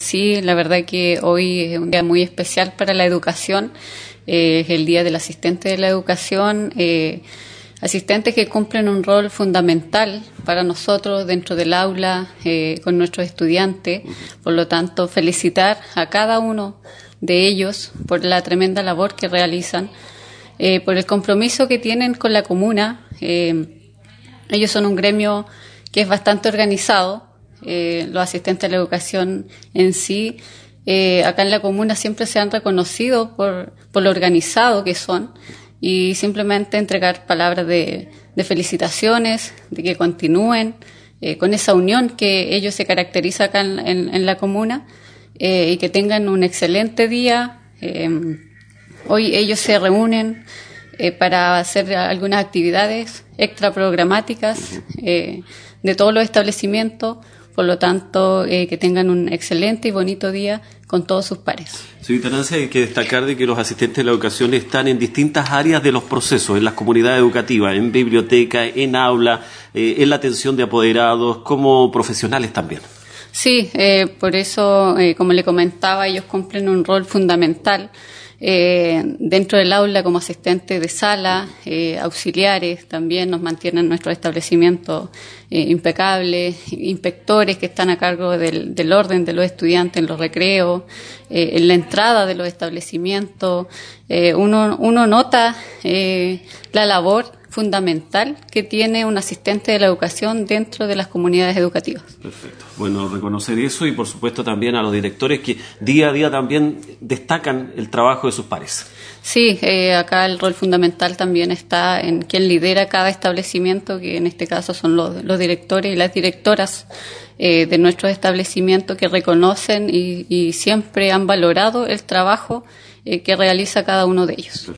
Sí, la verdad que hoy es un día muy especial para la educación, es el Día del Asistente de la Educación, asistentes que cumplen un rol fundamental para nosotros dentro del aula, con nuestros estudiantes. Por lo tanto, felicitar a cada uno de ellos por la tremenda labor que realizan, por el compromiso que tienen con la comuna. Ellos son un gremio que es bastante organizado. Los asistentes de la educación en sí, acá en la comuna siempre se han reconocido por lo organizado que son, y simplemente entregar palabras de felicitaciones, de que continúen con esa unión que ellos se caracteriza acá en la comuna, y que tengan un excelente día. Hoy ellos se reúnen para hacer algunas actividades extra programáticas de todos los establecimientos. Por lo tanto, que tengan un excelente y bonito día con todos sus pares. Su Intendencia, hay que destacar de que los asistentes de la educación están en distintas áreas de los procesos, en las comunidades educativas, en biblioteca, en aula, en la atención de apoderados, como profesionales también. Sí, por eso, como le comentaba, ellos cumplen un rol fundamental dentro del aula como asistentes de sala, auxiliares, también nos mantienen nuestros establecimientos impecables, inspectores que están a cargo del orden de los estudiantes en los recreos, en la entrada de los establecimientos. Uno nota la labor fundamental que tiene un asistente de la educación dentro de las comunidades educativas. Perfecto. Bueno, reconocer eso y por supuesto también a los directores que día a día también destacan el trabajo de sus pares. Sí, acá el rol fundamental también está en quien lidera cada establecimiento, que en este caso son los directores y las directoras de nuestros establecimientos, que reconocen y siempre han valorado el trabajo que realiza cada uno de ellos.